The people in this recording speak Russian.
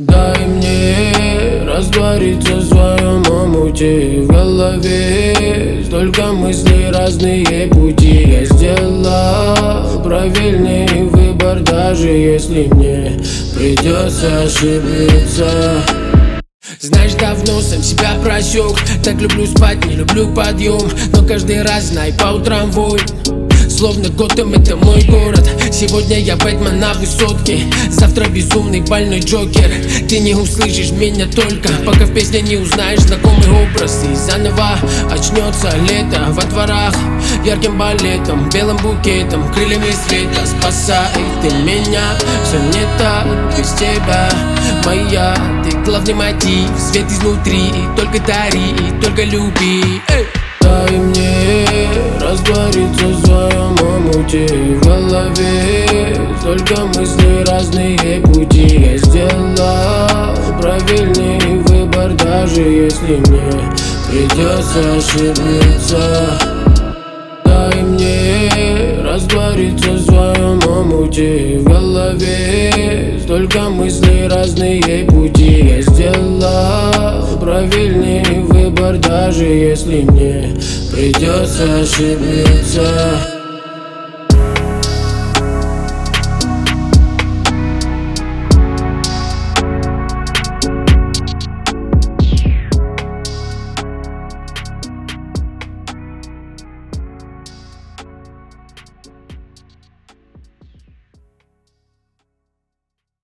Дай мне раствориться в своем омуте. В голове столько мыслей, разные пути. Я сделал правильный выбор, даже если мне придется ошибиться. Знаешь, давно сам себя просек. Так люблю спать, не люблю подъем. Но каждый раз, знай, по утрам воин. Словно Готэм — это мой город. Сегодня я Бэтмен на высотке, завтра безумный больной Джокер. Ты не услышишь меня только, пока в песне не узнаешь знакомый образ. И заново очнется лето во дворах, ярким балетом, белым букетом, крыльями света. Спасай ты меня, все не так без тебя, моя. Ты главный мотив, свет изнутри, только дари, только люби. Дай мне раствориться в своем омуте. В голове столько мыслей, разные пути. Я сделал правильный выбор, даже если мне придется ошибиться. Дай мне раствориться в своем омуте. В голове столько мыслей, разные пути. Я сделал правильный выбор, даже если мне придется ошибиться.